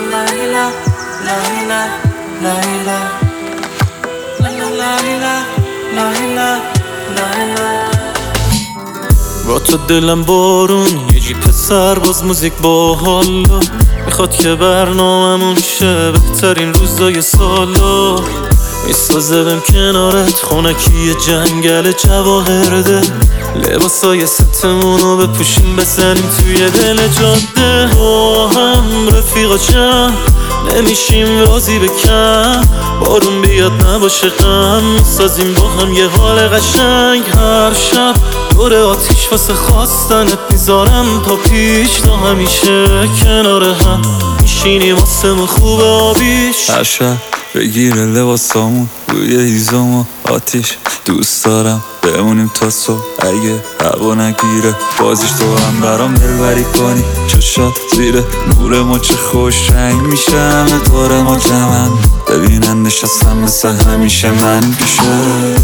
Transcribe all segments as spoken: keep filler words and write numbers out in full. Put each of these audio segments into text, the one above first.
با تو دلم بارون یه جیپ سرباز موزیک با حالا میخواد که برنامه‌مون شه بهترین روزای سالا میسازه بهم کنارت خونکی جنگل جواهرده لباسای ستمونو بپوشیم بزنیم توی دل جاده با هم رفیقا چند نمیشیم راضی بکن بارون بیاد نباشه غم میسازیم با هم یه حال قشنگ هر شب دور آتیش واسه خواستنت میذارم تا پیش تا همیشه کنار هم میشینیم واسه خوب آبیش هر شب بگیره لباسامون روی هیزم و آتیش دوست دارم بمونیم تا صبح اگه هوا نگیره بازیش تو هم برام دلبری کنی چشات زیر نور ما چه خوش رنگ میشه همه دور ما جمن ببینن نشستم مثل همیشه من پیشه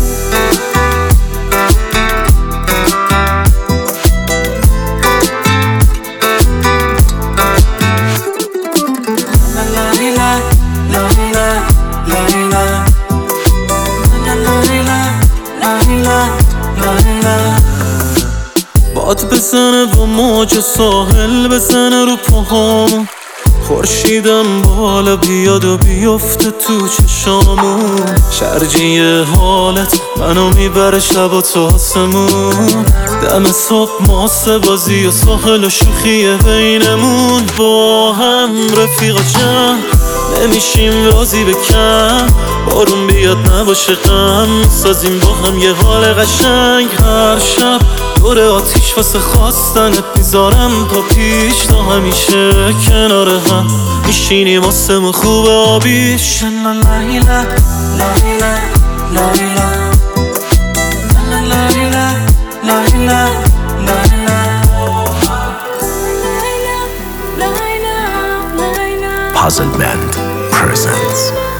باد بزنه و موج ساحل بزنه رو پاهامون خورشیدم بالا بیاد و بیفته تو چشامون شرجی حالت منو میبره شب و تو آسمون دم صبح ماسه بازی و ساحل و شوخی بینمون با هم رفیقا جمع نمیشیم راضی بکن بارون بیاد نباشه غم میسازیم با هم یه حال قشنگ هر شب دور آتیش واسه خواستنت میذارم تا پیش تا همیشه کنار هم میشینیم واسه خوب آبیش Puzzle Band presents